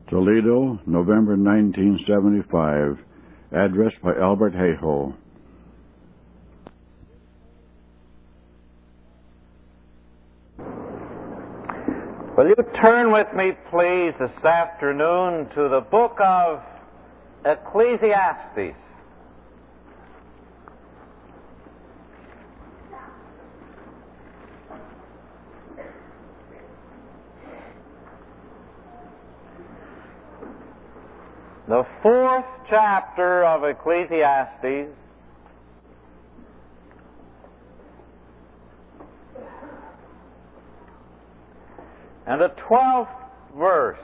Toledo, November 1975. Addressed by Albert Hayhoe. Will you turn with me, please, this afternoon to the book of Ecclesiastes. The 4th chapter of Ecclesiastes, and the 12th verse.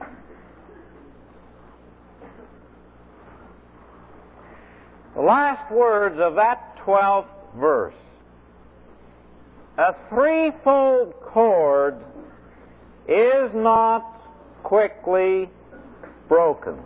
The last words of that 12th verse. A threefold cord is not quickly broken.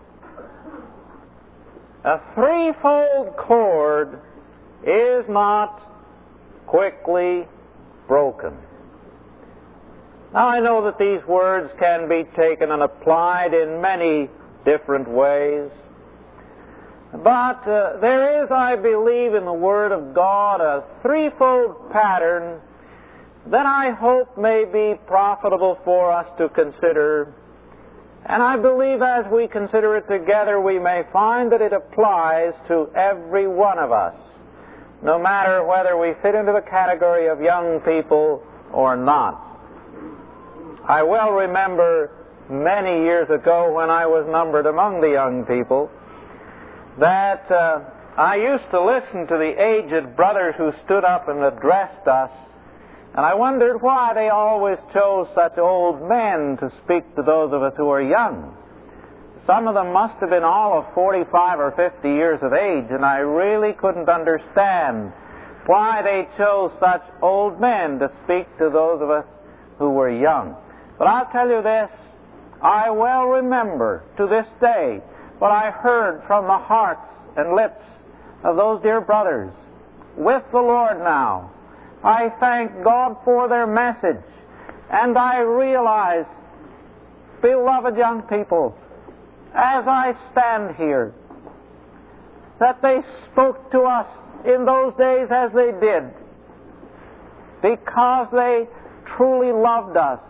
A threefold cord is not quickly broken. Now, I know that these words can be taken and applied in many different ways, but there is, I believe, in the Word of God a threefold pattern that I hope may be profitable for us to consider. And I believe as we consider it together, we may find that it applies to every one of us, no matter whether we fit into the category of young people or not. I well remember many years ago when I was numbered among the young people that I used to listen to the aged brothers who stood up and addressed us, and I wondered why they always chose such old men to speak to those of us who are young. Some of them must have been all of 45 or 50 years of age, and I really couldn't understand why they chose such old men to speak to those of us who were young. But I'll tell you this, I well remember to this day what I heard from the hearts and lips of those dear brothers with the Lord now. I thank God for their message, and I realize, beloved young people, as I stand here, that they spoke to us in those days as they did because they truly loved us.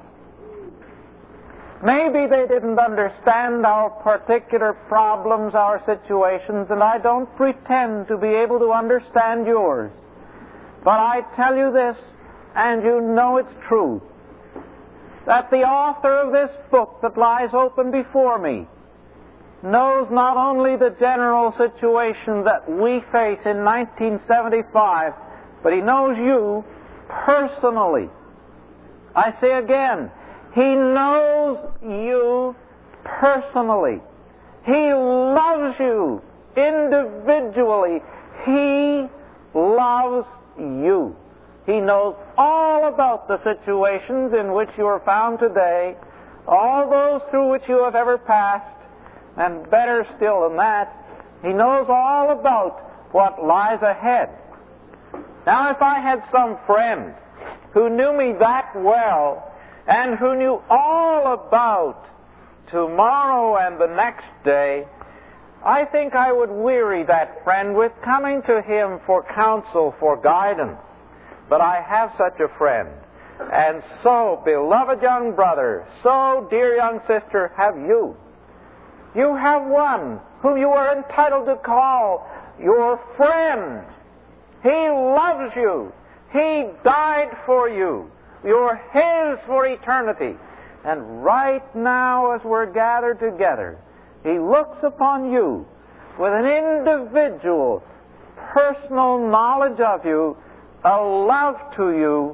Maybe they didn't understand our particular problems, our situations, and I don't pretend to be able to understand yours. But I tell you this, and you know it's true, that the author of this book that lies open before me knows not only the general situation that we face in 1975, but he knows you personally. I say again, he knows you personally. He loves you individually. He loves you. He knows all about the situations in which you are found today, all those through which you have ever passed, and better still than that, he knows all about what lies ahead. Now, if I had some friend who knew me that well and who knew all about tomorrow and the next day, I think I would weary that friend with coming to him for counsel, for guidance. But I have such a friend. And so, beloved young brother, so dear young sister, have you. You have one whom you are entitled to call your friend. He loves you. He died for you. You're His for eternity. And right now, as we're gathered together, He looks upon you with an individual, personal knowledge of you, a love to you,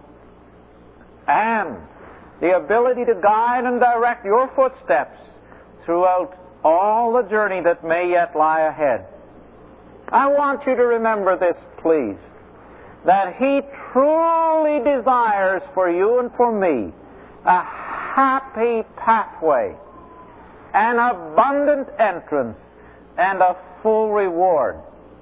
and the ability to guide and direct your footsteps throughout all the journey that may yet lie ahead. I want you to remember this, please, that He truly desires for you and for me a happy pathway, an abundant entrance, and a full reward.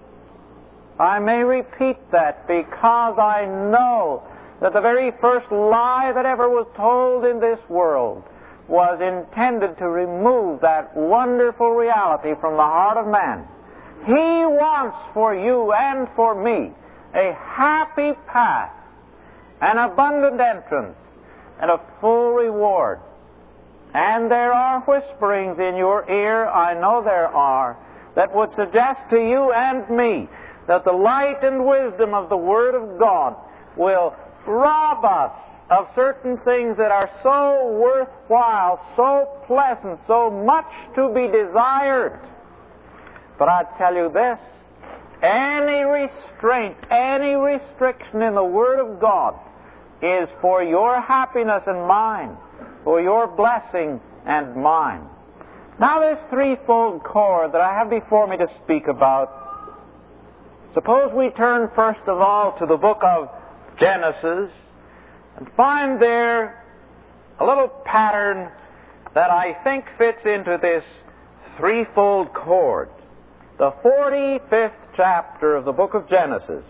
I may repeat that because I know that the very first lie that ever was told in this world was intended to remove that wonderful reality from the heart of man. He wants for you and for me a happy path, an abundant entrance, and a full reward. And there are whisperings in your ear, I know there are, that would suggest to you and me that the light and wisdom of the Word of God will rob us of certain things that are so worthwhile, so pleasant, so much to be desired. But I tell you this, any restraint, any restriction in the Word of God is for your happiness and mine, for your blessing and mine. Now this threefold cord that I have before me to speak about, suppose we turn first of all to the book of Genesis and find there a little pattern that I think fits into this threefold cord. The 45th chapter of the book of Genesis.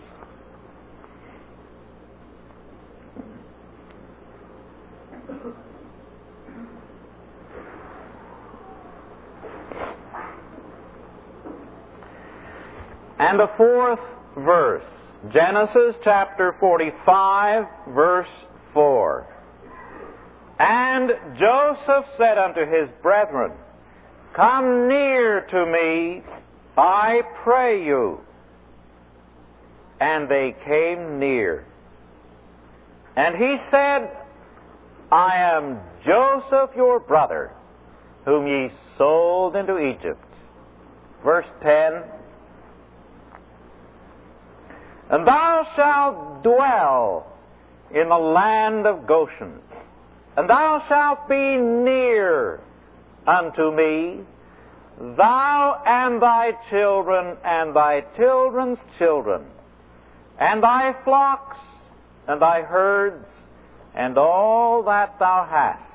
And the 4th verse, Genesis chapter 45, verse 4. And Joseph said unto his brethren, Come near to me, I pray you. And they came near. And he said, I am Joseph your brother, whom ye sold into Egypt. Verse 10. And thou shalt dwell in the land of Goshen, and thou shalt be near unto me, thou and thy children and thy children's children, and thy flocks and thy herds, and all that thou hast.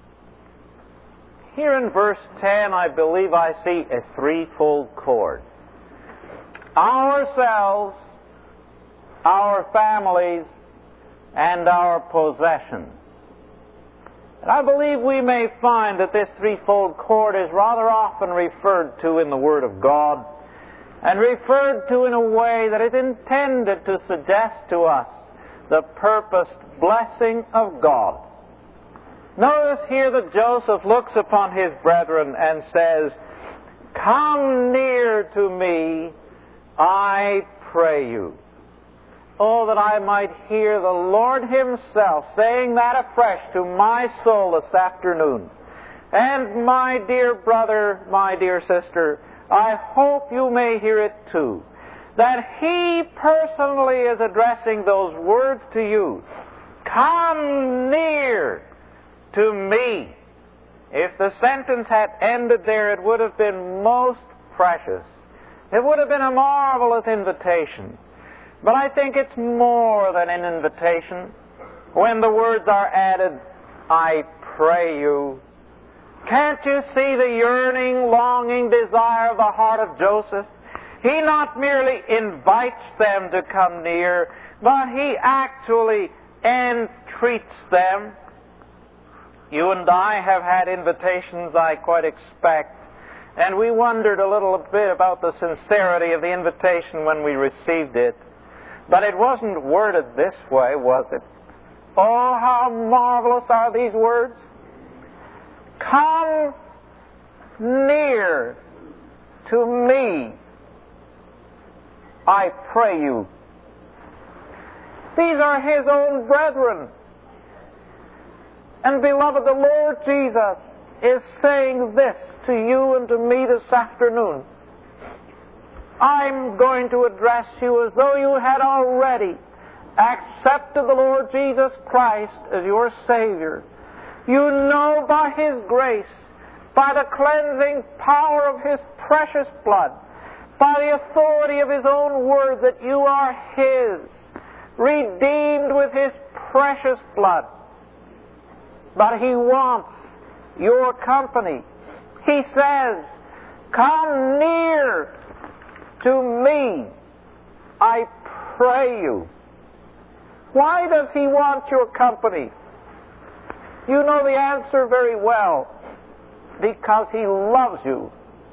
Here in verse 10, I believe I see a threefold cord. Ourselves, our families, and our possessions. And I believe we may find that this threefold cord is rather often referred to in the Word of God, and referred to in a way that is intended to suggest to us the purposed blessing of God. Notice here that Joseph looks upon his brethren and says, Come near to me, I pray you. Oh, that I might hear the Lord Himself saying that afresh to my soul this afternoon. And my dear brother, my dear sister, I hope you may hear it too, that He personally is addressing those words to you. Come near to me. If the sentence had ended there, it would have been most precious. It would have been a marvelous invitation. But I think it's more than an invitation when the words are added, I pray you. Can't you see the yearning, longing desire of the heart of Joseph? He not merely invites them to come near, but he actually entreats them. You and I have had invitations, I quite expect, and we wondered a little bit about the sincerity of the invitation when we received it. But it wasn't worded this way, was it? Oh, how marvelous are these words. Come near to me, I pray you. These are His own brethren. And beloved, the Lord Jesus is saying this to you and to me this afternoon. I'm going to address you as though you had already accepted the Lord Jesus Christ as your Savior. You know by His grace, by the cleansing power of His precious blood, by the authority of His own word, that you are His, redeemed with His precious blood. But He wants your company. He says, Come near to me, I pray you. Why does He want your company? You know the answer very well, because He loves you.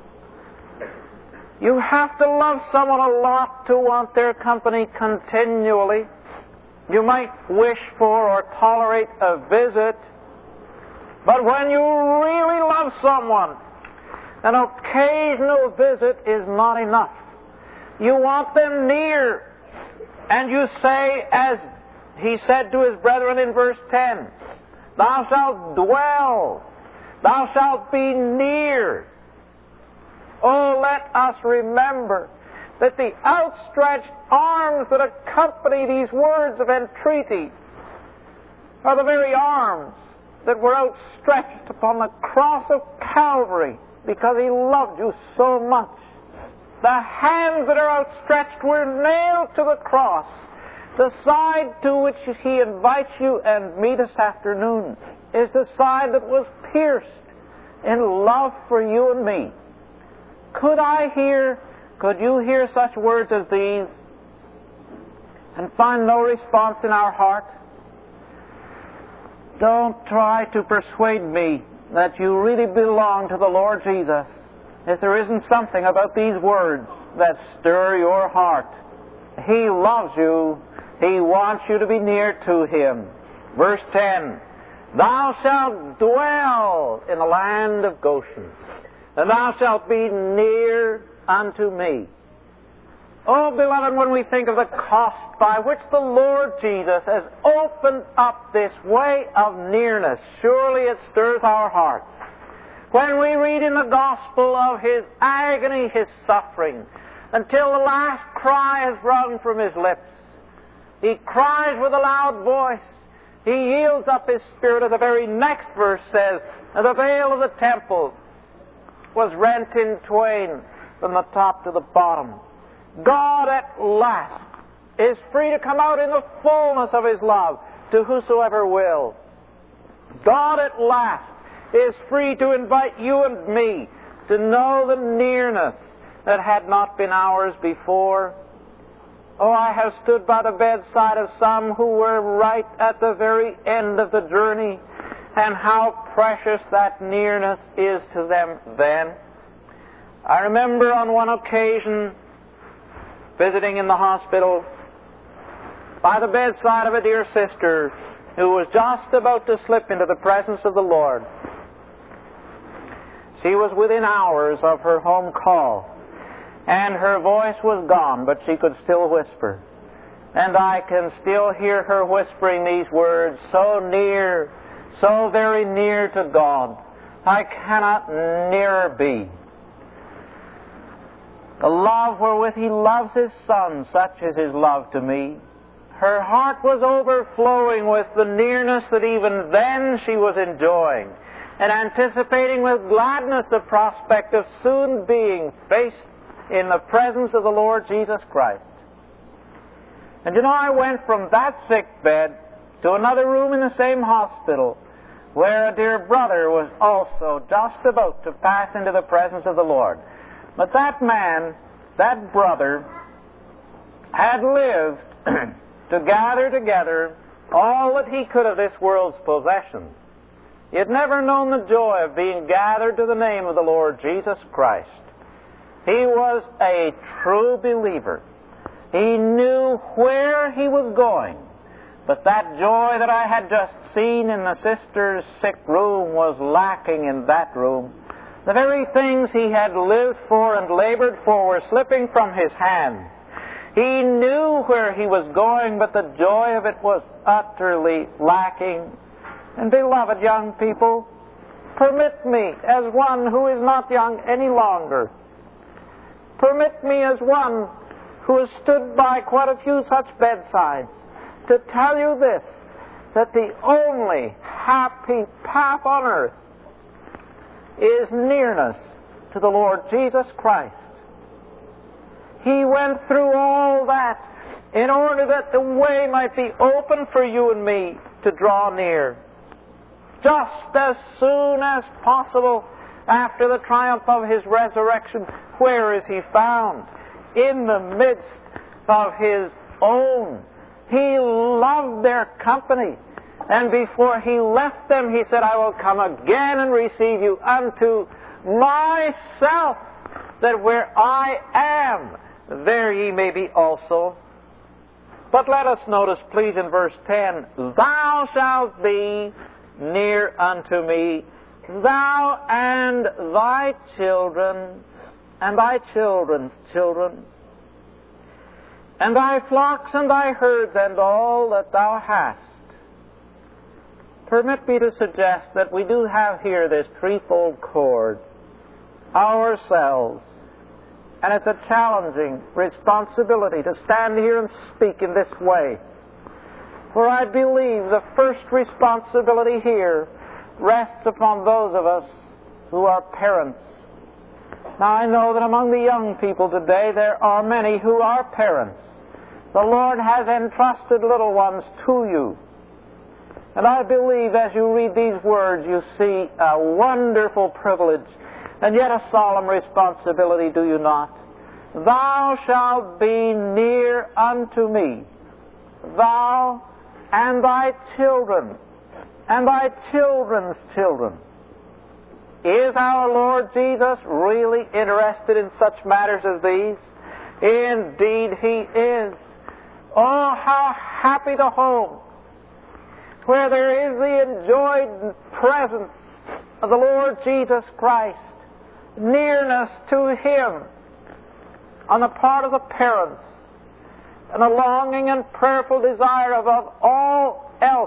You have to love someone a lot to want their company continually. You might wish for or tolerate a visit, but when you really love someone, an occasional visit is not enough. You want them near, and you say, as He said to His brethren in verse 10, Thou shalt dwell, Thou shalt be near. Oh, let us remember that the outstretched arms that accompany these words of entreaty are the very arms that were outstretched upon the cross of Calvary because He loved you so much. The hands that are outstretched were nailed to the cross. The side to which He invites you and me this afternoon is the side that was pierced in love for you and me. Could you hear such words as these and find no response in our heart? Don't try to persuade me that you really belong to the Lord Jesus if there isn't something about these words that stir your heart. He loves you. He wants you to be near to Him. Verse 10, Thou shalt dwell in the land of Goshen, and thou shalt be near unto me. Oh, beloved, when we think of the cost by which the Lord Jesus has opened up this way of nearness, surely it stirs our hearts. When we read in the Gospel of His agony, His suffering, until the last cry is wrung from His lips, He cries with a loud voice. He yields up His Spirit, as the very next verse says, and the veil of the temple was rent in twain from the top to the bottom. God at last is free to come out in the fullness of His love to whosoever will. God at last is free to invite you and me to know the nearness that had not been ours before. Oh, I have stood by the bedside of some who were right at the very end of the journey, and how precious that nearness is to them then. I remember on one occasion visiting in the hospital by the bedside of a dear sister who was just about to slip into the presence of the Lord. She was within hours of her home call, and her voice was gone, but she could still whisper. And I can still hear her whispering these words, so near, so very near to God, I cannot nearer be. The love wherewith He loves His Son, such is His love to me. Her heart was overflowing with the nearness that even then she was enjoying, and anticipating with gladness the prospect of soon being faced in the presence of the Lord Jesus Christ. And I went from that sick bed to another room in the same hospital, where a dear brother was also just about to pass into the presence of the Lord. But that man, that brother, had lived to gather together all that he could of this world's possessions. He had never known the joy of being gathered to the name of the Lord Jesus Christ. He was a true believer. He knew where he was going. But that joy that I had just seen in the sister's sick room was lacking in that room. The very things he had lived for and labored for were slipping from his hands. He knew where he was going, but the joy of it was utterly lacking. And beloved young people, permit me, as one who is not young any longer, permit me as one who has stood by quite a few such bedsides, to tell you this, that the only happy path on earth is nearness to the Lord Jesus Christ. He went through all that in order that the way might be open for you and me to draw near. Just as soon as possible after the triumph of His resurrection, where is He found? In the midst of His own. He loved their company. And before he left them, he said, I will come again and receive you unto myself, that where I am, there ye may be also. But let us notice, please, in verse 10, thou shalt be near unto me, thou and thy children, and thy children's children, and thy flocks and thy herds, and all that thou hast. Permit me to suggest that we do have here this threefold chord, ourselves. And it's a challenging responsibility to stand here and speak in this way. For I believe the first responsibility here rests upon those of us who are parents. Now I know that among the young people today there are many who are parents. The Lord has entrusted little ones to you. And I believe as you read these words you see a wonderful privilege and yet a solemn responsibility, do you not? Thou shalt be near unto me, thou and thy children, and thy children's children. Is our Lord Jesus really interested in such matters as these? Indeed He is. Oh, how happy the home where there is the enjoyed presence of the Lord Jesus Christ, nearness to Him on the part of the parents, and a longing and prayerful desire above all else,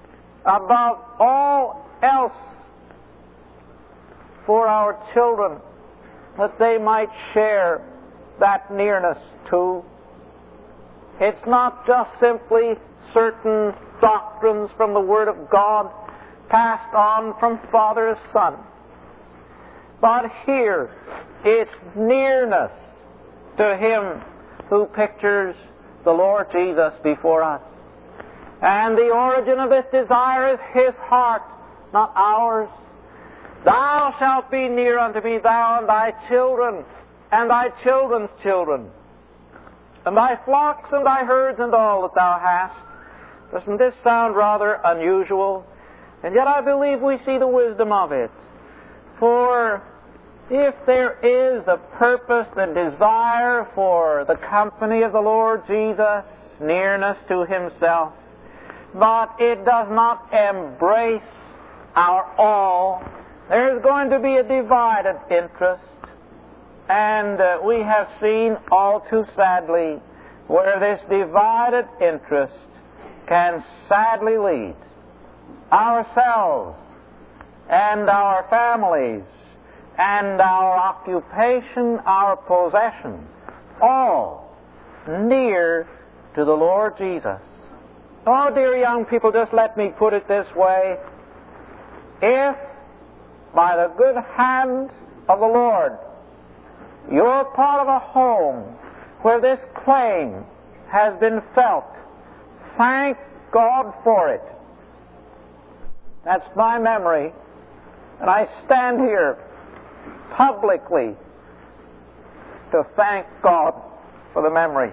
for our children, that they might share that nearness too. It's not just simply certain doctrines from the Word of God passed on from father to son, but here it's nearness to Him who pictures the Lord Jesus before us. And the origin of this desire is His heart, not ours. Thou shalt be near unto me, thou and thy children, and thy children's children, and thy flocks and thy herds, and all that thou hast. Doesn't this sound rather unusual? And yet I believe we see the wisdom of it. For if there is the purpose, the desire for the company of the Lord Jesus, nearness to Himself, but it does not embrace our all, there is going to be a divided interest. And we have seen all too sadly where this divided interest can sadly lead ourselves and our families and our occupation, our possession, all near to the Lord Jesus. Oh, dear young people, just let me put it this way. If, by the good hand of the Lord, you're part of a home where this claim has been felt, thank God for it. That's my memory, and I stand here publicly to thank God for the memory.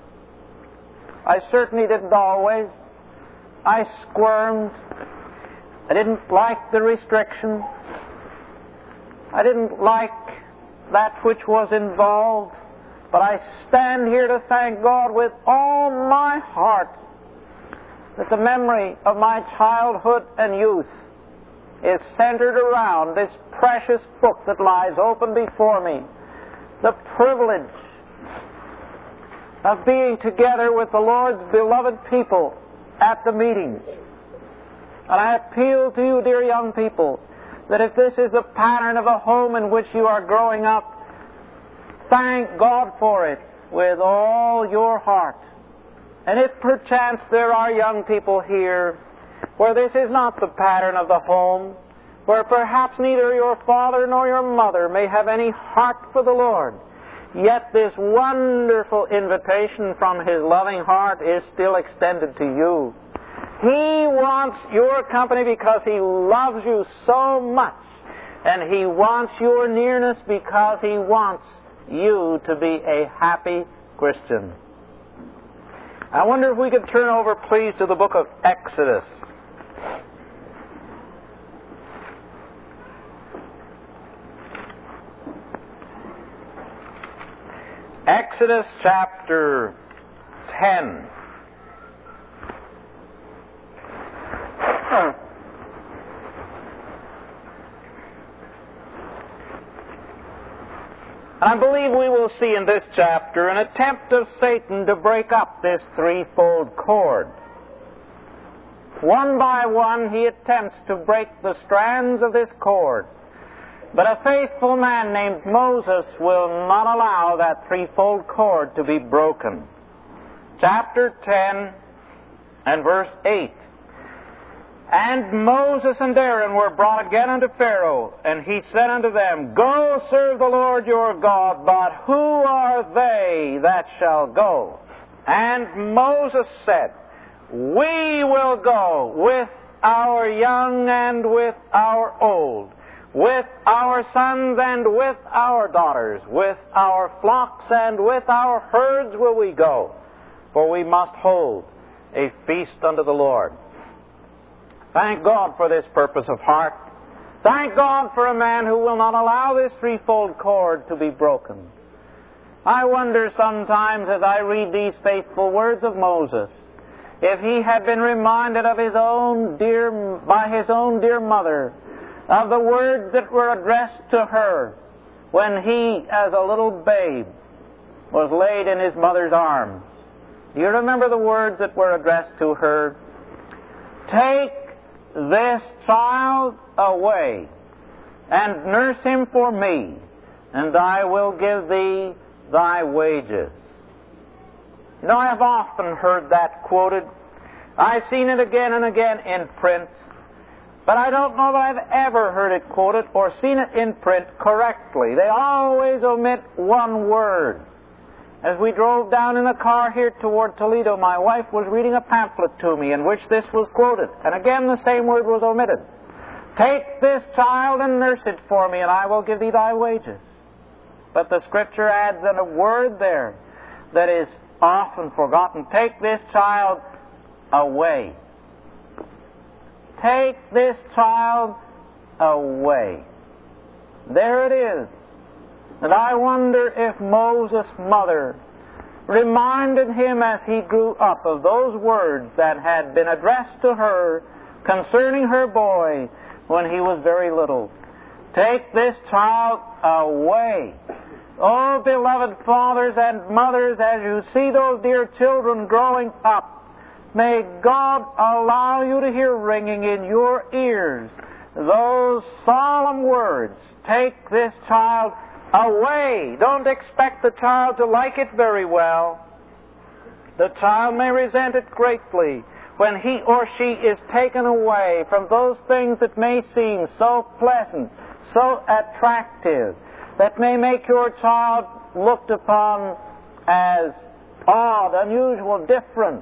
I certainly didn't always. I squirmed. I didn't like the restriction. I didn't like that which was involved. But I stand here to thank God with all my heart that the memory of my childhood and youth is centered around this precious book that lies open before me. The privilege of being together with the Lord's beloved people at the meetings. And I appeal to you, dear young people, that if this is the pattern of a home in which you are growing up, thank God for it with all your heart. And if perchance there are young people here where this is not the pattern of the home, where perhaps neither your father nor your mother may have any heart for the Lord, yet this wonderful invitation from His loving heart is still extended to you. He wants your company because He loves you so much, and He wants your nearness because He wants you to be a happy Christian. I wonder if we could turn over, please, to the book of Exodus. Exodus chapter 10. I believe we will see in this chapter an attempt of Satan to break up this threefold cord. One by one he attempts to break the strands of this cord. But a faithful man named Moses will not allow that threefold cord to be broken. Chapter 10 and verse 8. And Moses and Aaron were brought again unto Pharaoh, and he said unto them, Go serve the Lord your God, but who are they that shall go? And Moses said, We will go with our young and with our old, with our sons and with our daughters, with our flocks and with our herds will we go, for we must hold a feast unto the Lord. Thank God for this purpose of heart. Thank God for a man who will not allow this threefold cord to be broken. I wonder sometimes as I read these faithful words of Moses, if he had been reminded of by his own dear mother, of the words that were addressed to her when he, as a little babe, was laid in his mother's arms. Do you remember the words that were addressed to her? Take this child away, and nurse him for me, and I will give thee thy wages. You know, I have often heard that quoted. I've seen it again and again in print, but I don't know that I've ever heard it quoted or seen it in print correctly. They always omit one word. As we drove down in the car here toward Toledo, my wife was reading a pamphlet to me in which this was quoted. And again the same word was omitted. Take this child and nurse it for me, and I will give thee thy wages. But the Scripture adds in a word there that is often forgotten. Take this child away. Take this child away. There it is. And I wonder if Moses' mother reminded him as he grew up of those words that had been addressed to her concerning her boy when he was very little. Take this child away. Oh, beloved fathers and mothers, as you see those dear children growing up, may God allow you to hear ringing in your ears those solemn words, take this child away. Don't expect the child to like it very well. The child may resent it greatly when he or she is taken away from those things that may seem so pleasant, so attractive, that may make your child looked upon as odd, unusual, different.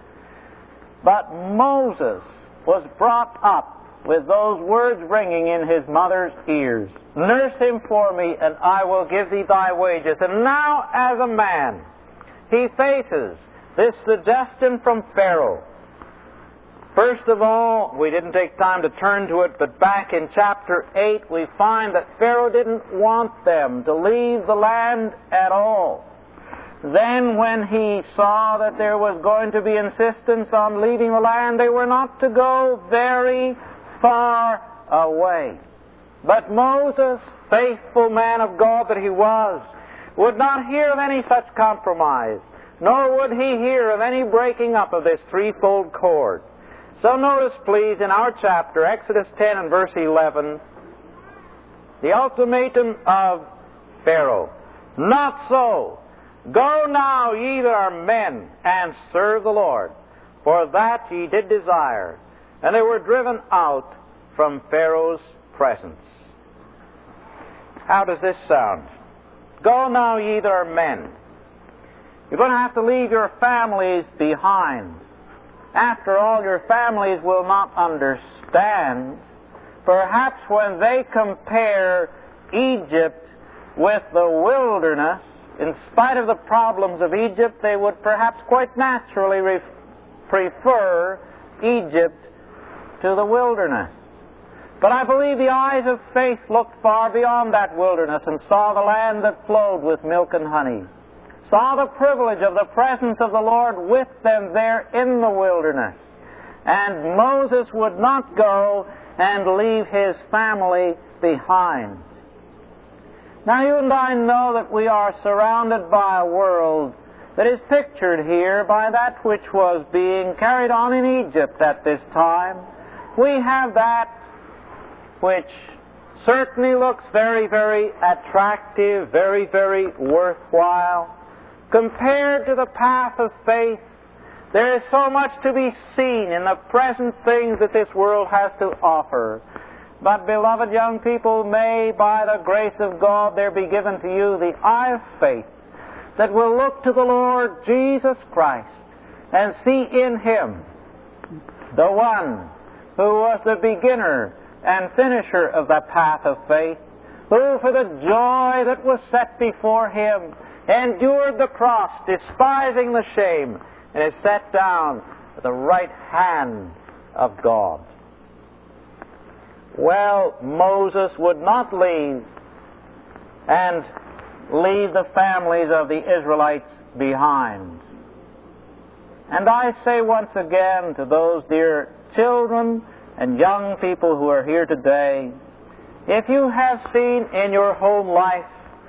But Moses was brought up with those words ringing in his mother's ears. Nurse him for me, and I will give thee thy wages. And now, as a man, he faces this suggestion from Pharaoh. First of all, we didn't take time to turn to it, but back in chapter 8, we find that Pharaoh didn't want them to leave the land at all. Then when he saw that there was going to be insistence on leaving the land, they were not to go very far away. But Moses, faithful man of God that he was, would not hear of any such compromise, nor would he hear of any breaking up of this threefold cord. So notice, please, in our chapter, Exodus 10 and verse 11, the ultimatum of Pharaoh. Not so. Go now, ye that are men, and serve the Lord, for that ye did desire. And they were driven out from Pharaoh's presence. How does this sound? Go now, ye that are men. You're going to have to leave your families behind. After all, your families will not understand. Perhaps when they compare Egypt with the wilderness, in spite of the problems of Egypt, they would perhaps quite naturally prefer Egypt to the wilderness. But I believe the eyes of faith looked far beyond that wilderness and saw the land that flowed with milk and honey. saw the privilege of the presence of the Lord with them there in the wilderness. And Moses would not go and leave his family behind. Now you and I know that we are surrounded by a world that is pictured here by that which was being carried on in Egypt at this time. We have that which certainly looks very, very attractive, very, very worthwhile. Compared to the path of faith, there is so much to be seen in the present things that this world has to offer. But, beloved young people, may, by the grace of God, there be given to you the eye of faith that will look to the Lord Jesus Christ and see in Him the one who was the beginner and finisher of the path of faith, who for the joy that was set before Him endured the cross, despising the shame, and is set down at the right hand of God. Well, Moses would not leave the families of the Israelites behind. And I say once again to those dear children and young people who are here today, if you have seen in your home life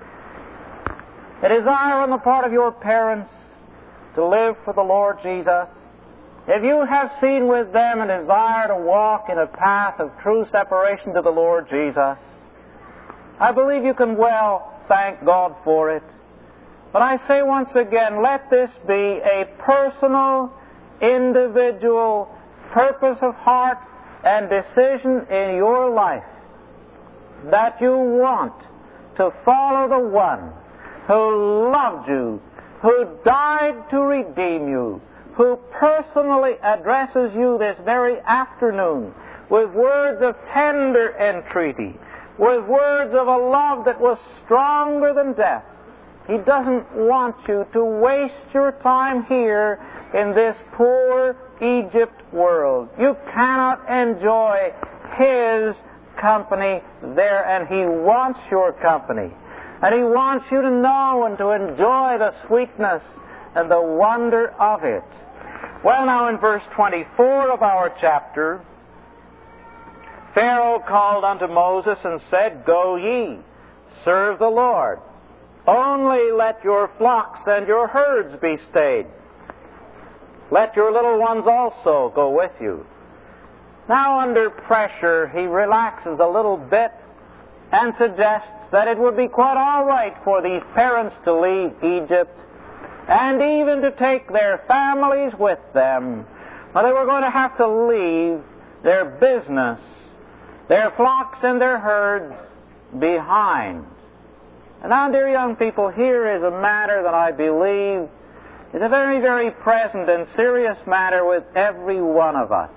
a desire on the part of your parents to live for the Lord Jesus, if you have seen with them a desire to walk in a path of true separation to the Lord Jesus, I believe you can well thank God for it. But I say once again, let this be a personal, individual purpose of heart and decision in your life that you want to follow the one who loved you, who died to redeem you, who personally addresses you this very afternoon with words of tender entreaty, with words of a love that was stronger than death. He doesn't want you to waste your time here in this poor Egypt world. You cannot enjoy His company there, and He wants your company. And He wants you to know and to enjoy the sweetness and the wonder of it. Well, now in verse 24 of our chapter, Pharaoh called unto Moses and said, Go ye, serve the Lord. Only let your flocks and your herds be stayed. Let your little ones also go with you. Now under pressure, he relaxes a little bit and suggests that it would be quite all right for these parents to leave Egypt and even to take their families with them. But they were going to have to leave their business, their flocks and their herds behind. And now, dear young people, here is a matter that I believe is a very, very present and serious matter with every one of us.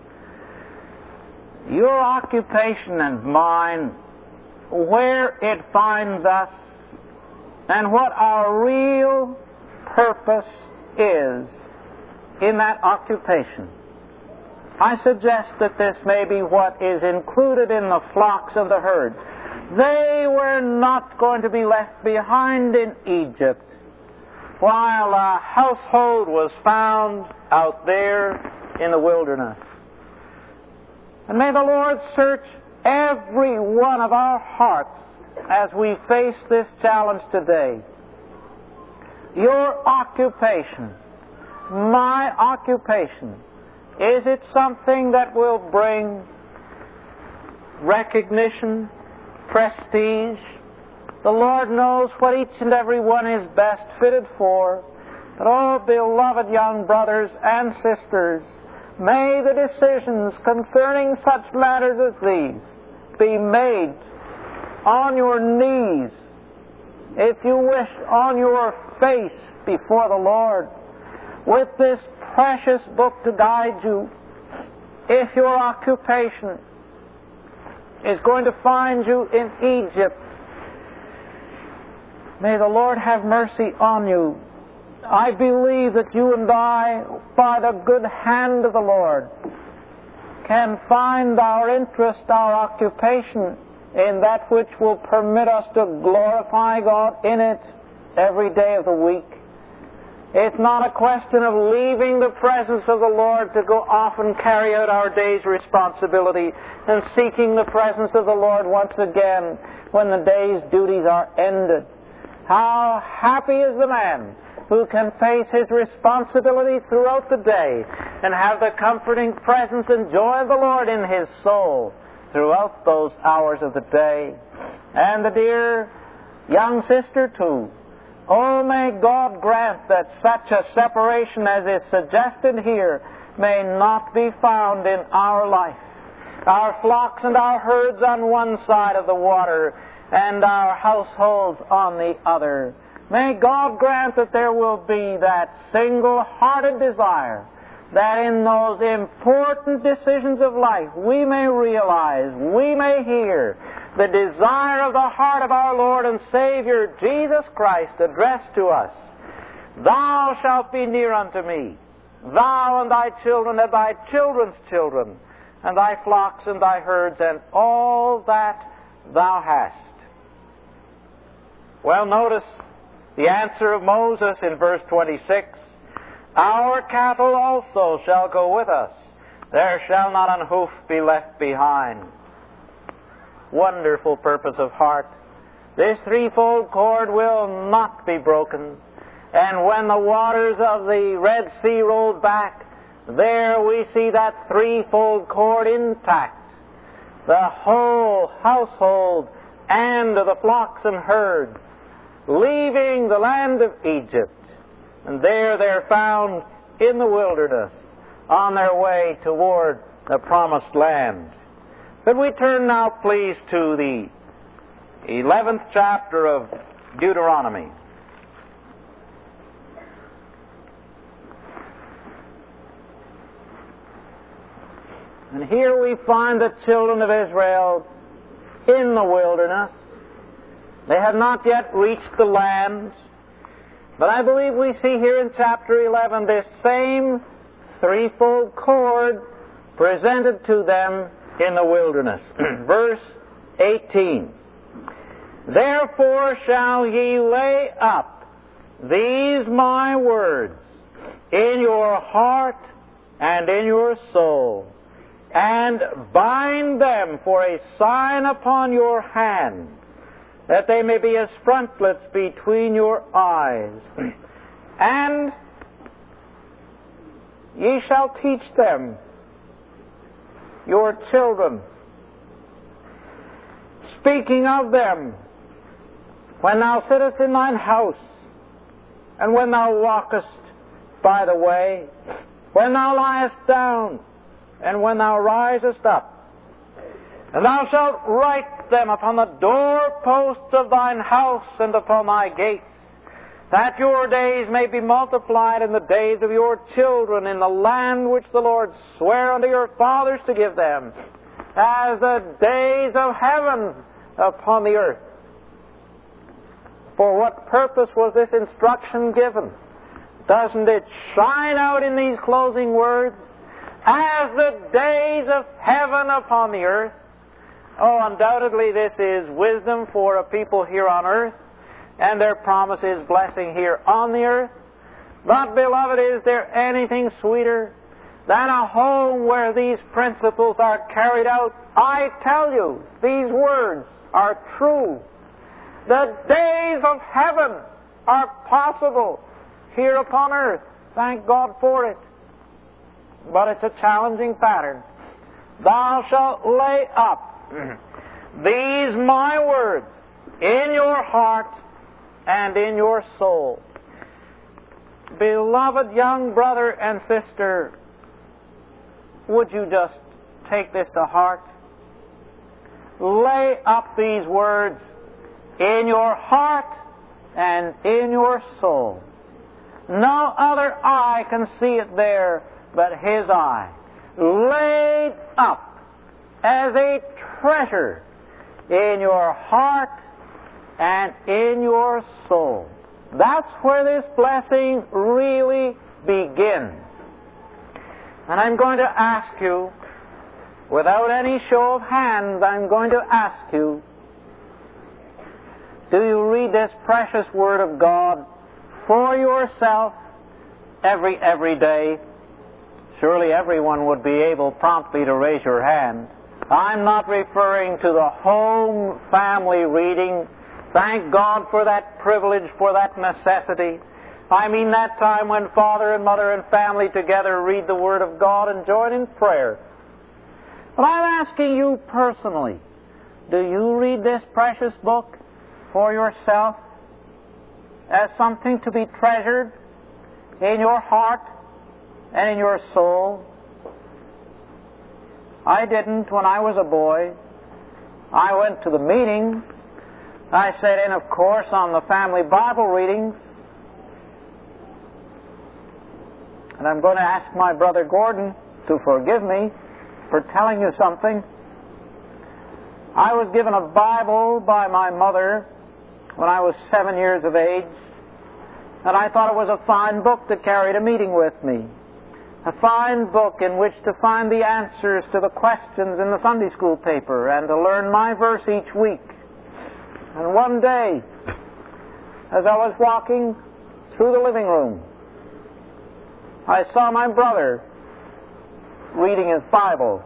Your occupation and mine, where it finds us, and what our real purpose is in that occupation. I suggest that this may be what is included in the flocks of the herd. They were not going to be left behind in Egypt while a household was found out there in the wilderness. And may the Lord search every one of our hearts as we face this challenge today. Your occupation, my occupation, is it something that will bring recognition, prestige? The Lord knows what each and every one is best fitted for. But, oh, beloved young brothers and sisters, may the decisions concerning such matters as these be made on your knees, if you wish, on your face before the Lord, with this precious book to guide you. If your occupation is going to find you in Egypt, may the Lord have mercy on you. I believe that you and I, by the good hand of the Lord, can find our interest, our occupation, in that which will permit us to glorify God in it every day of the week. It's not a question of leaving the presence of the Lord to go off and carry out our day's responsibility and seeking the presence of the Lord once again when the day's duties are ended. How happy is the man who can face his responsibilities throughout the day and have the comforting presence and joy of the Lord in his soul throughout those hours of the day. And the dear young sister too. Oh, may God grant that such a separation as is suggested here may not be found in our life. Our flocks and our herds on one side of the water and our households on the other. May God grant that there will be that single-hearted desire that in those important decisions of life we may realize, we may hear the desire of the heart of our Lord and Savior Jesus Christ addressed to us. Thou shalt be near unto me, thou and thy children and thy children's children, and thy flocks and thy herds, and all that thou hast. Well, notice the answer of Moses in verse 26. Our cattle also shall go with us. There shall not an hoof be left behind. Wonderful purpose of heart. This threefold cord will not be broken. And when the waters of the Red Sea rolled back, there we see that threefold cord intact. The whole household and the flocks and herds leaving the land of Egypt. And there they're found in the wilderness on their way toward the promised land. Could we turn now, please, to the 11th chapter of Deuteronomy. And here we find the children of Israel in the wilderness. They have not yet reached the land. But I believe we see here in chapter 11 this same threefold cord presented to them in the wilderness. Verse 18. Therefore shall ye lay up these my words in your heart and in your soul, and bind them for a sign upon your hand, that they may be as frontlets between your eyes. And ye shall teach them your children, speaking of them when thou sittest in thine house, and when thou walkest by the way, when thou liest down, and when thou risest up. And thou shalt write them upon the doorposts of thine house and upon thy gates, that your days may be multiplied in the days of your children in the land which the Lord sware unto your fathers to give them, as the days of heaven upon the earth. For what purpose was this instruction given? Doesn't it shine out in these closing words? As the days of heaven upon the earth. Oh, undoubtedly this is wisdom for a people here on earth, and their promise is blessing here on the earth. But, beloved, is there anything sweeter than a home where these principles are carried out? I tell you, these words are true. The days of heaven are possible here upon earth. Thank God for it. But it's a challenging pattern. Thou shalt lay up these my words in your heart and in your soul. Beloved young brother and sister, would you just take this to heart? Lay up these words in your heart and in your soul. No other eye can see it there but His eye. Laid up as a treasure in your heart and in your soul. That's where this blessing really begins. And I'm going to ask you, without any show of hands, I'm going to ask you, do you read this precious Word of God for yourself every day? Surely everyone would be able promptly to raise your hand. I'm not referring to the home family reading. Thank God for that privilege, for that necessity. I mean that time when father and mother and family together read the Word of God and join in prayer. But I'm asking you personally, do you read this precious book for yourself as something to be treasured in your heart and in your soul? I didn't when I was a boy. I went to the meetings. I sat in, of course, on the family Bible readings. And I'm going to ask my brother Gordon to forgive me for telling you something. I was given a Bible by my mother when I was 7 years of age, and I thought it was a fine book to carry to meeting with me. A fine book in which to find the answers to the questions in the Sunday school paper and to learn my verse each week. And one day, as I was walking through the living room, I saw my brother reading his Bible.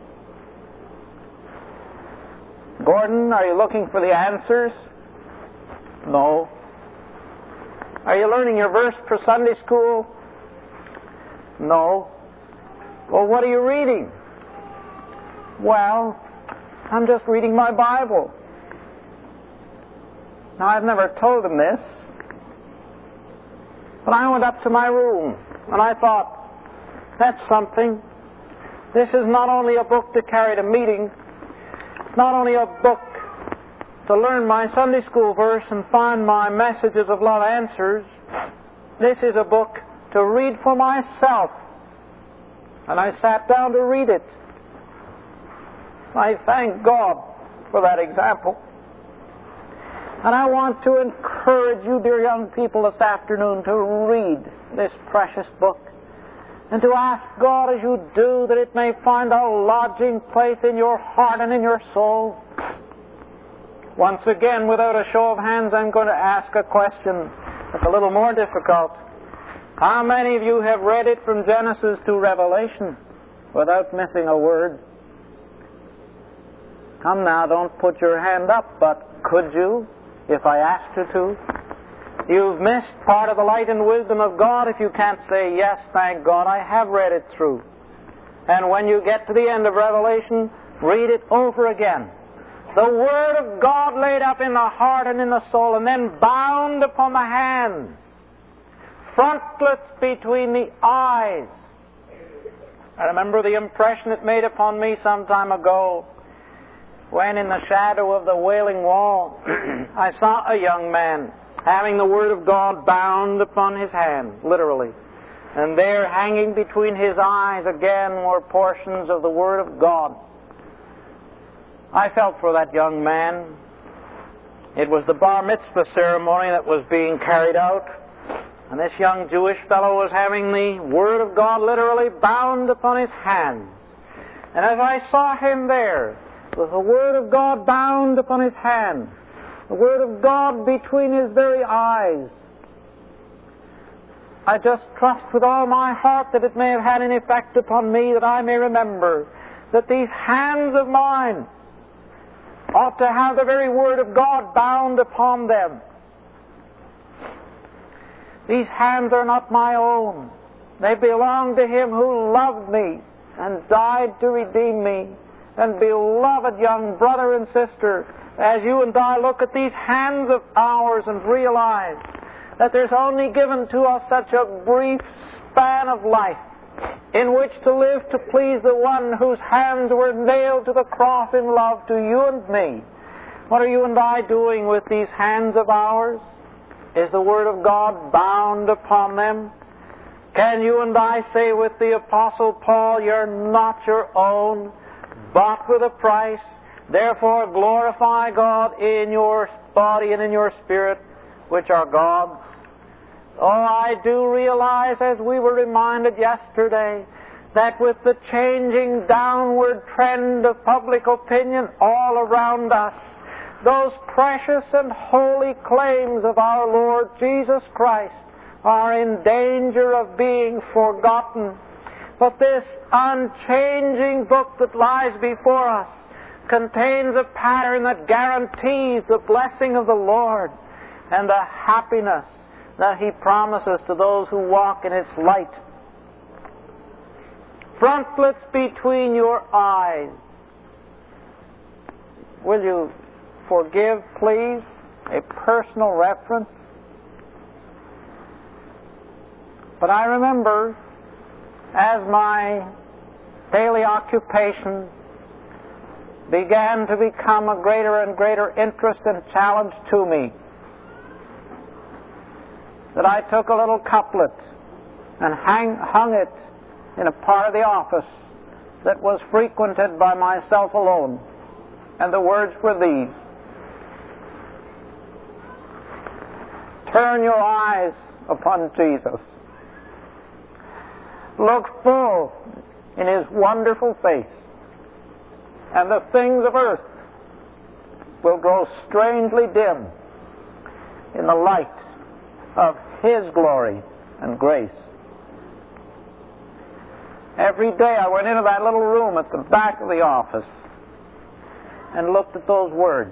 Gordon, are you looking for the answers? No. Are you learning your verse for Sunday school? No. Well, what are you reading? Well, I'm just reading my Bible. Now, I've never told him this, but I went up to my room and I thought, that's something. This is not only a book to carry to meeting, it's not only a book to learn my Sunday school verse and find my messages of love answers. This is a book to read for myself. And I sat down to read it. I thank God for that example. And I want to encourage you, dear young people, this afternoon to read this precious book and to ask God as you do that it may find a lodging place in your heart and in your soul. Once again, without a show of hands, I'm going to ask a question that's a little more difficult. How many of you have read it from Genesis to Revelation without missing a word? Come now, don't put your hand up, but could you, if I asked you to? You've missed part of the light and wisdom of God if you can't say, yes, thank God, I have read it through. And when you get to the end of Revelation, read it over again. The Word of God laid up in the heart and in the soul, and then bound upon the hands, frontlets between the eyes. I remember the impression it made upon me some time ago when in the shadow of the Wailing Wall I saw a young man having the Word of God bound upon his hand, literally. And there, hanging between his eyes again, were portions of the Word of God. I felt for that young man. It was the bar mitzvah ceremony that was being carried out, and this young Jewish fellow was having the Word of God literally bound upon his hands. And as I saw him there, with the Word of God bound upon his hands, the Word of God between his very eyes, I just trust with all my heart that it may have had an effect upon me, that I may remember that these hands of mine ought to have the very Word of God bound upon them. These hands are not my own. They belong to Him who loved me and died to redeem me. And beloved young brother and sister, as you and I look at these hands of ours and realize that there's only given to us such a brief span of life in which to live to please the one whose hands were nailed to the cross in love to you and me. What are you and I doing with these hands of ours? Is the Word of God bound upon them? Can you and I say with the Apostle Paul, you're not your own, bought with a price, therefore glorify God in your body and in your spirit, which are God's? Oh, I do realize, as we were reminded yesterday, that with the changing downward trend of public opinion all around us, those precious and holy claims of our Lord Jesus Christ are in danger of being forgotten. But this unchanging book that lies before us contains a pattern that guarantees the blessing of the Lord and the happiness that He promises to those who walk in its light. Frontlets between your eyes. Will you forgive, please, a personal reference? But I remember, as my daily occupation began to become a greater and greater interest and challenge to me, that I took a little couplet and hung it in a part of the office that was frequented by myself alone. And the words were these: turn your eyes upon Jesus. Look full in His wonderful face, and the things of earth will grow strangely dim in the light of His glory and grace. Every day I went into that little room at the back of the office and looked at those words.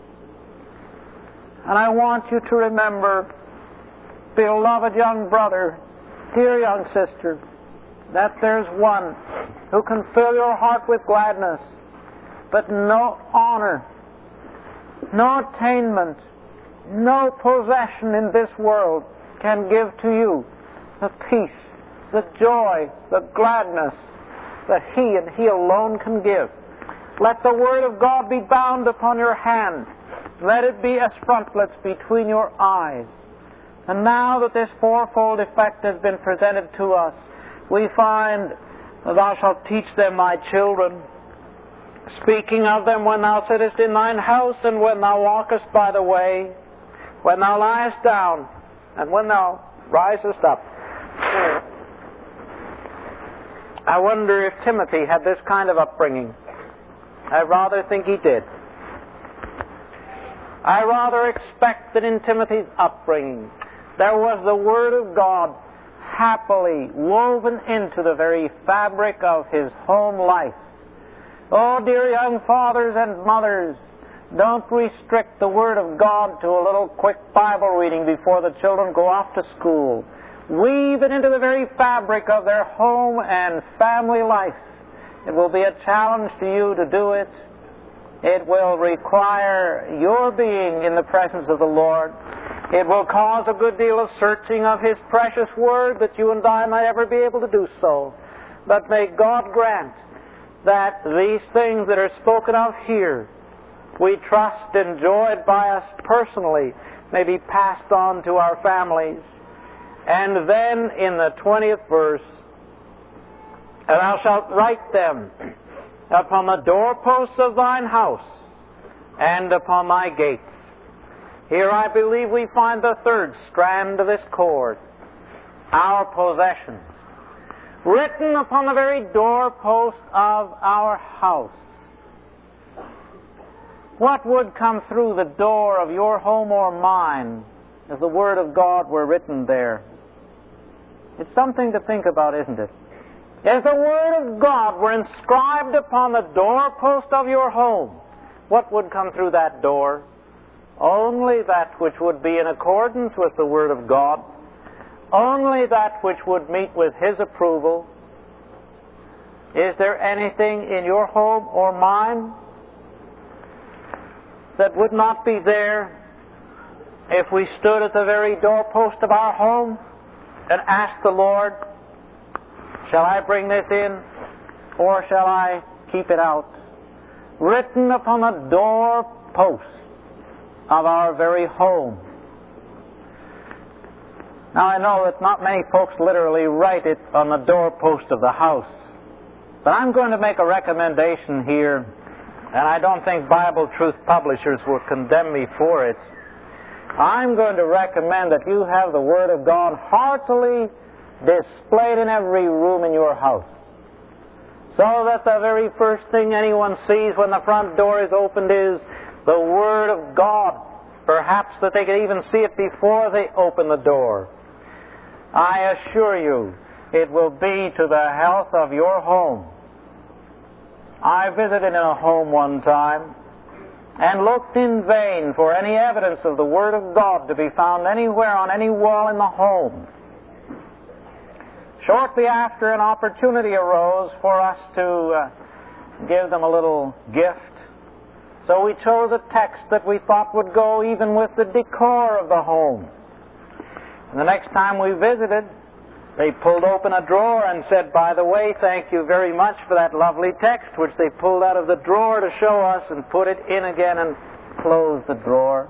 And I want you to remember, beloved young brother, dear young sister, that there's one who can fill your heart with gladness, but no honor, no attainment, no possession in this world can give to you the peace, the joy, the gladness that He and He alone can give. Let the Word of God be bound upon your hand. Let it be as frontlets between your eyes. And now that this fourfold effect has been presented to us, we find, thou shalt teach them thy children, speaking of them when thou sittest in thine house, and when thou walkest by the way, when thou liest down, and when thou risest up. I wonder if Timothy had this kind of upbringing. I rather think he did. I rather expect that in Timothy's upbringing there was the Word of God happily woven into the very fabric of his home life. Oh, dear young fathers and mothers, don't restrict the Word of God to a little quick Bible reading before the children go off to school. Weave it into the very fabric of their home and family life. It will be a challenge to you to do it. It will require your being in the presence of the Lord. It will cause a good deal of searching of His precious Word that you and I might ever be able to do so. But may God grant that these things that are spoken of here, we trust enjoyed by us personally, may be passed on to our families. And then in the 20th verse, and thou shalt write them upon the doorposts of thine house and upon thy gates. Here I believe we find the third strand of this cord, our possessions, written upon the very doorpost of our house. What would come through the door of your home or mine if the Word of God were written there? It's something to think about, isn't it? If the Word of God were inscribed upon the doorpost of your home, what would come through that door? Only that which would be in accordance with the Word of God. Only that which would meet with His approval. Is there anything in your home or mine that would not be there if we stood at the very doorpost of our home and asked the Lord, shall I bring this in or shall I keep it out? Written upon the doorpost of our very home. Now I know that not many folks literally write it on the doorpost of the house, but I'm going to make a recommendation here, and I don't think Bible Truth Publishers will condemn me for it. I'm going to recommend that you have the Word of God heartily displayed in every room in your house, so that the very first thing anyone sees when the front door is opened is the Word of God, perhaps that they could even see it before they open the door. I assure you, it will be to the health of your home. I visited in a home one time and looked in vain for any evidence of the Word of God to be found anywhere on any wall in the home. Shortly after, an opportunity arose for us to give them a little gift. So we chose a text that we thought would go even with the decor of the home. And the next time we visited, they pulled open a drawer and said, "By the way, thank you very much for that lovely text," which they pulled out of the drawer to show us and put it in again and closed the drawer.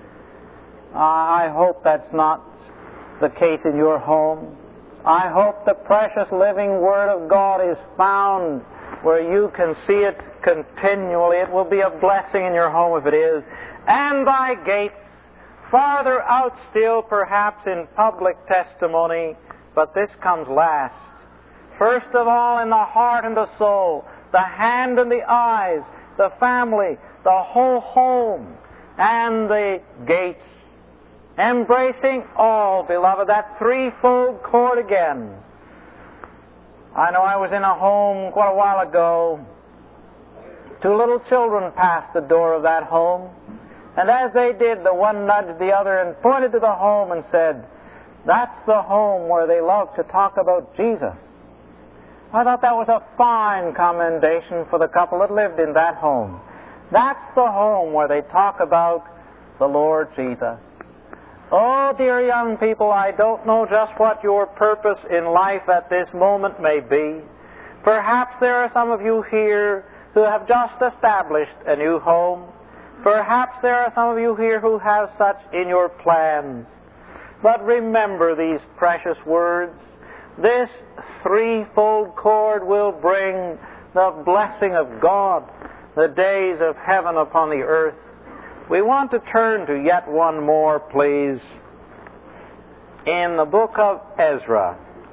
I hope that's not the case in your home. I hope the precious living Word of God is found where you can see it continually. It will be a blessing in your home if it is. And thy gates, farther out still, perhaps in public testimony, but this comes last. First of all, in the heart and the soul, the hand and the eyes, the family, the whole home, and the gates. Embracing all, beloved, that threefold cord again. I know I was in a home quite a while ago. Two little children passed the door of that home, and as they did, the one nudged the other and pointed to the home and said, "That's the home where they love to talk about Jesus." I thought that was a fine commendation for the couple that lived in that home. That's the home where they talk about the Lord Jesus. Oh, dear young people, I don't know just what your purpose in life at this moment may be. Perhaps there are some of you here who have just established a new home. Perhaps there are some of you here who have such in your plans. But remember these precious words. This threefold cord will bring the blessing of God, the days of heaven upon the earth. We want to turn to yet one more, please, in the book of Ezra.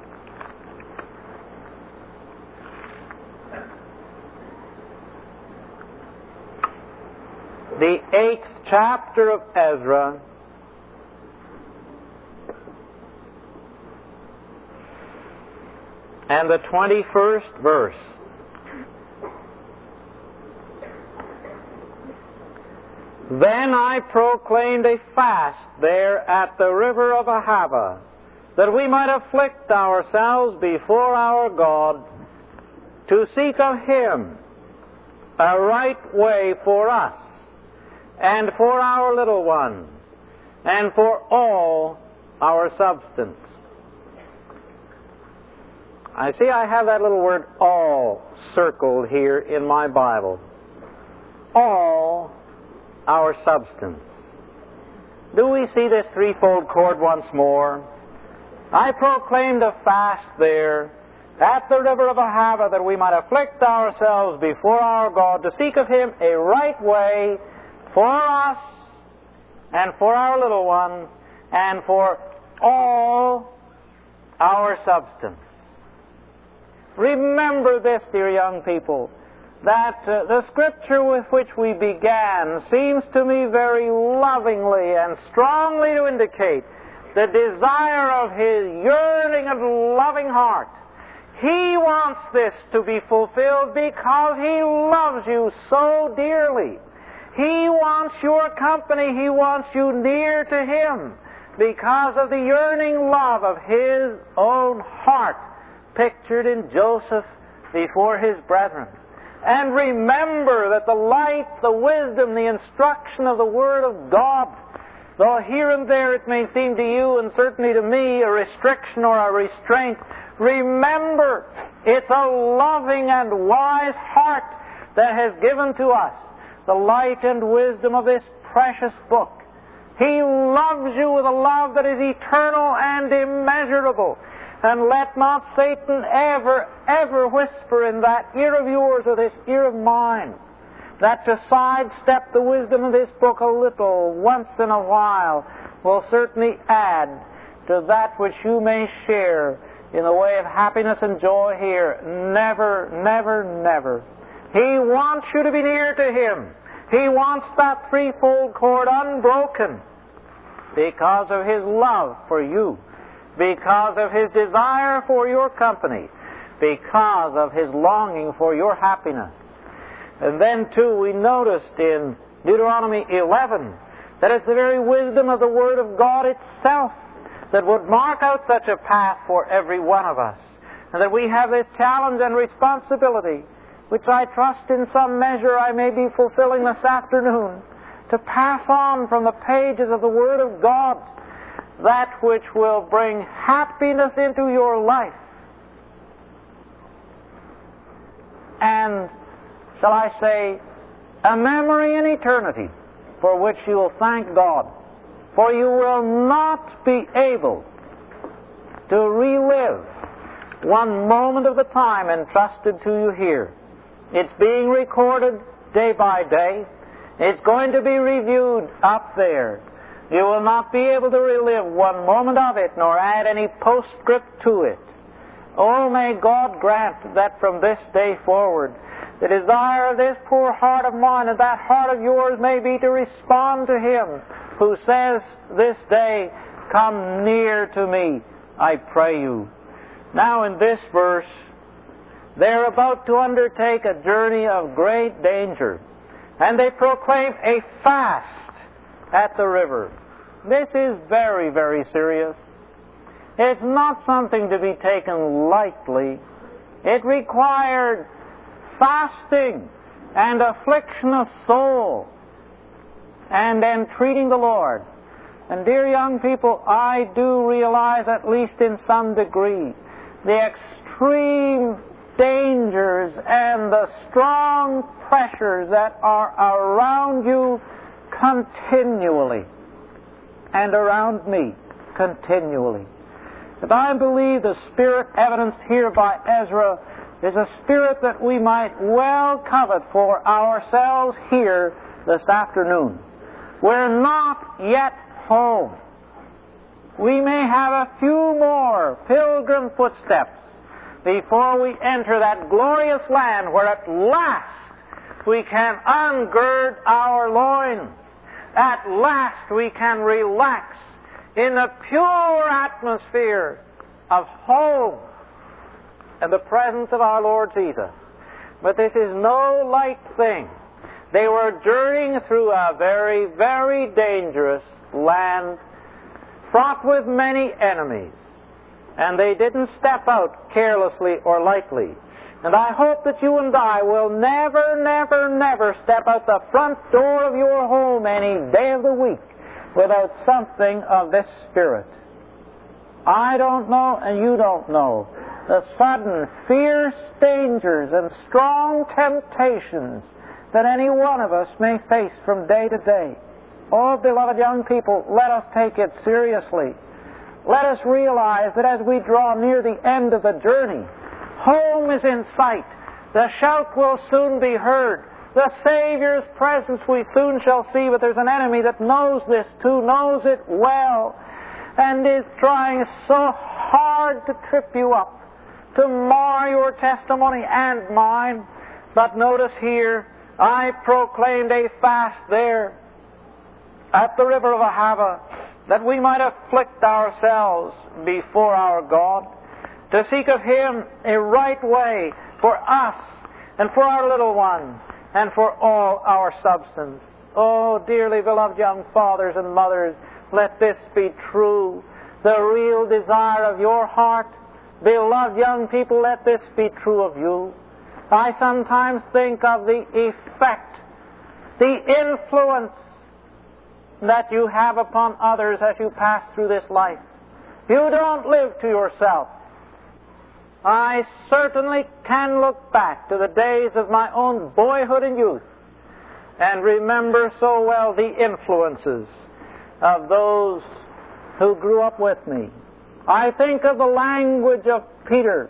The 8th chapter of Ezra. And the 21st verse. Then I proclaimed a fast there at the river of Ahava, that we might afflict ourselves before our God, to seek of Him a right way for us, and for our little ones, and for all our substance. I see I have that little word all circled here in my Bible. All our substance. Do we see this threefold cord once more? I proclaimed a fast there at the river of Ahava, that we might afflict ourselves before our God, to seek of Him a right way for us and for our little ones and for all our substance. Remember this, dear young people, that the Scripture with which we began seems to me very lovingly and strongly to indicate the desire of His yearning and loving heart. He wants this to be fulfilled because He loves you so dearly. He wants your company. He wants you near to Him because of the yearning love of His own heart pictured in Joseph before his brethren. And remember that the light, the wisdom, the instruction of the Word of God, though here and there it may seem to you and certainly to me a restriction or a restraint, remember it's a loving and wise heart that has given to us the light and wisdom of this precious book. He loves you with a love that is eternal and immeasurable. And let not Satan ever whisper in that ear of yours or this ear of mine that to sidestep the wisdom of this book a little once in a while will certainly add to that which you may share in the way of happiness and joy here. Never, never, never. He wants you to be near to Him. He wants that threefold cord unbroken because of His love for you, because of His desire for your company, because of His longing for your happiness. And then, too, we noticed in Deuteronomy 11 that it's the very wisdom of the Word of God itself that would mark out such a path for every one of us, and that we have this challenge and responsibility, which I trust in some measure I may be fulfilling this afternoon, to pass on from the pages of the Word of God that which will bring happiness into your life. And, shall I say, a memory in eternity for which you will thank God. For you will not be able to relive one moment of the time entrusted to you here. It's being recorded day by day. It's going to be reviewed up there. You will not be able to relive one moment of it, nor add any postscript to it. Oh, may God grant that from this day forward, the desire of this poor heart of mine and that heart of yours may be to respond to Him who says this day, "Come near to me, I pray you." Now in this verse, they're about to undertake a journey of great danger, and they proclaim a fast at the river. This is very, very serious. It's not something to be taken lightly. It required fasting and affliction of soul and entreating the Lord. And dear young people, I do realize, at least in some degree, the extreme dangers and the strong pressures that are around you continually and around me continually. But I believe the spirit evidenced here by Ezra is a spirit that we might well covet for ourselves here this afternoon. We're not yet home. We may have a few more pilgrim footsteps before we enter that glorious land where at last we can ungird our loins. At last we can relax in the pure atmosphere of home and the presence of our Lord Jesus. But this is no light thing. They were journeying through a very, very dangerous land, fraught with many enemies. And they didn't step out carelessly or lightly. And I hope that you and I will never, never, never step out the front door of your home any day of the week without something of this spirit. I don't know, and you don't know, the sudden, fierce dangers and strong temptations that any one of us may face from day to day. Oh, beloved young people, let us take it seriously. Let us realize that as we draw near the end of the journey, home is in sight. The shout will soon be heard. The Savior's presence we soon shall see, but there's an enemy that knows this too, knows it well, and is trying so hard to trip you up, to mar your testimony and mine. But notice here, I proclaimed a fast there at the river of Ahava, that we might afflict ourselves before our God, to seek of Him a right way for us and for our little ones and for all our substance. Oh, dearly beloved young fathers and mothers, let this be true, the real desire of your heart. Beloved young people, let this be true of you. I sometimes think of the effect, the influence that you have upon others as you pass through this life. You don't live to yourself. I certainly can look back to the days of my own boyhood and youth and remember so well the influences of those who grew up with me. I think of the language of Peter,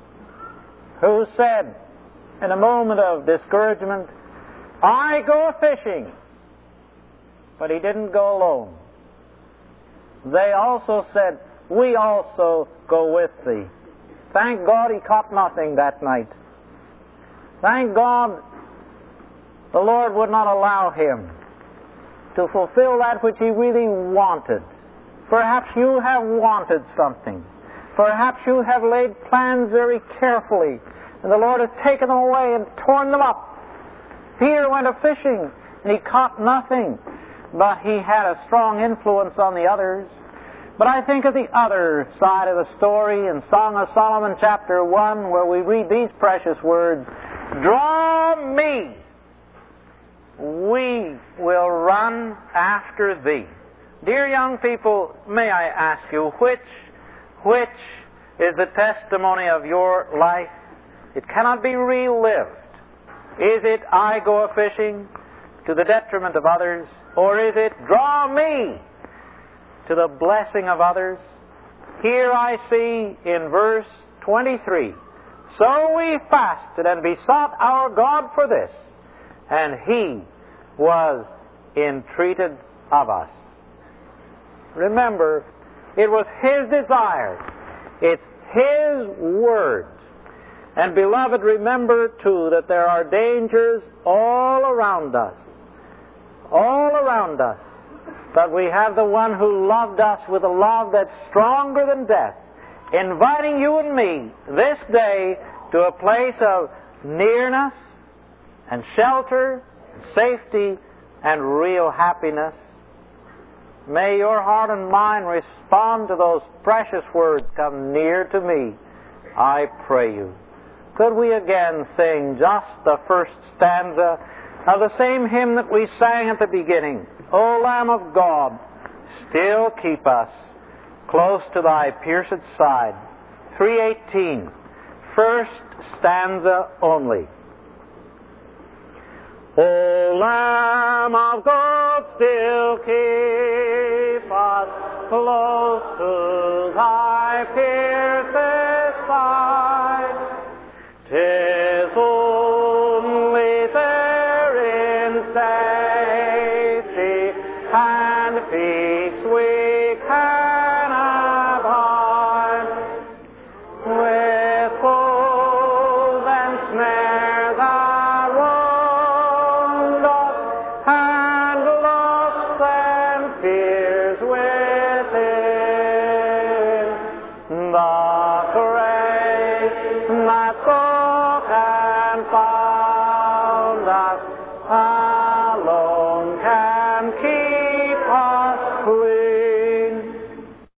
who said in a moment of discouragement, "I go fishing." But he didn't go alone. They also said, "We also go with thee." Thank God he caught nothing that night. Thank God the Lord would not allow him to fulfill that which he really wanted. Perhaps you have wanted something. Perhaps you have laid plans very carefully, and the Lord has taken them away and torn them up. Peter went a-fishing, and he caught nothing, but he had a strong influence on the others. But I think of the other side of the story in Song of Solomon chapter 1, where we read these precious words, "Draw me, we will run after thee." Dear young people, may I ask you, which is the testimony of your life? It cannot be relived. Is it I go a-fishing to the detriment of others? Or is it draw me to the blessing of others? Here I see in verse 23, "So we fasted and besought our God for this, and He was entreated of us." Remember, it was His desire. It's His word. And beloved, remember too that there are dangers all around us. All around us. But we have the one who loved us with a love that's stronger than death, inviting you and me this day to a place of nearness and shelter, and safety, and real happiness. May your heart and mind respond to those precious words, "Come near to me, I pray you." Could we again sing just the first stanza of the same hymn that we sang at the beginning? "O Lamb of God, still keep us close to thy pierced side." 318, first stanza only. O Lamb of God, still keep us close to thy pierced side. 'Tis only there in safety and peace